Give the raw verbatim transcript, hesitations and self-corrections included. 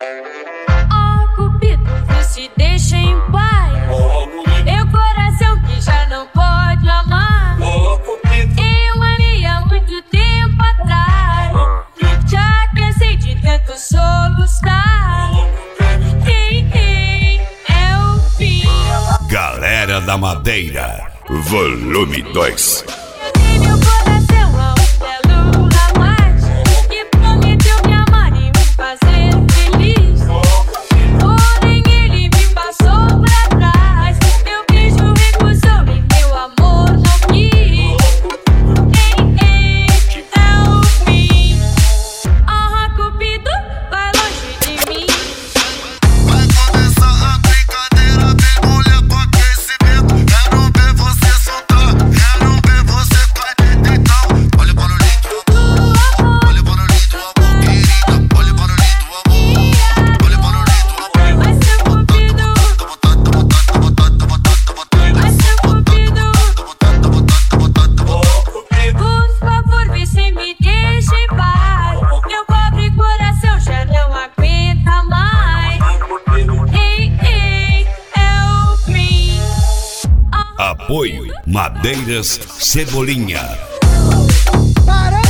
Oh, Cupido, não se deixa em paz. Meu coração que já não pode amar. Eu amei há muito tempo atrás. Já cansei de tanto soluçar. Ei, ei, é o fim. Galera da Madeira, volume dois. Meu coração a um belo rapaz que prometeu me amar e me fazer feliz. Porém ele me passou pra trás. Meu beijo recusou e meu amor não quis. Ei, ei, é o fim. Ah, Cupido, vai longe de mim. Vai começar a brincadeira, vem mulher com aquecimento. Quero ver você soltar, quero ver você cair então. Olha o barulhinho do amor, olha o barulhinho do amor, querida. Olha o barulhinho do amor, olha o barulhinho do amor. Vai ser Cupido, vai ser Cupido. Por favor, vê se me deixa em paz. Meu pobre coração já não aguenta mais. Ei, ei, é o fim. Apoio Madeiras Cebolinha. Para!